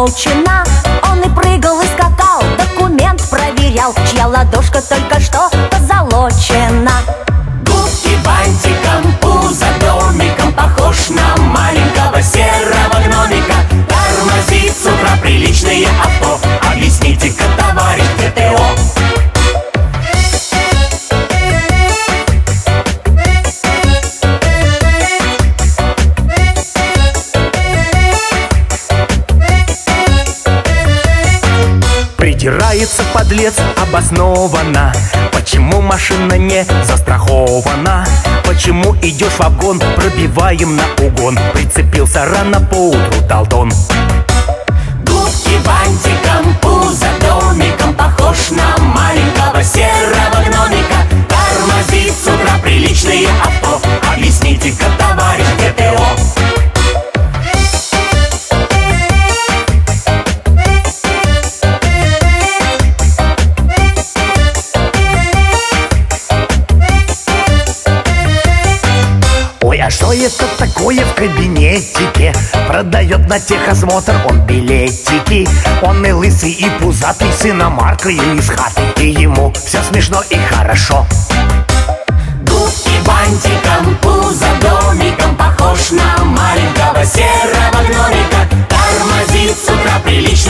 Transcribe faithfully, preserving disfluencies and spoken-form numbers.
позолочена. Он и прыгал, и скакал, документ проверял, чья ладошка только что позолочена. Губки бантиком, пузо домиком, похож на маленького серого гномика. Тормозит с утра приличное авто. Объясните-ка, товарищ ГТО. Придирается подлец обоснованно. Почему машина не застрахована? Почему идешь в вагон, пробиваем на угон? Прицепился рано поутру Далтон. Губки бантиком, пузо домиком, похож на маленького серого гномика. Тормозит с утра приличное авто. Объясните-ка, товарищ ГТО. Ой, а что это такое в кабинетике? Продает на техосмотр он билетики. Он и лысый, и пузатый, с иномаркою из хаты. И ему все смешно и хорошо. Губки бантиком, пузо домиком, похож на маленького серого гномика. Тормозит с утра прилично.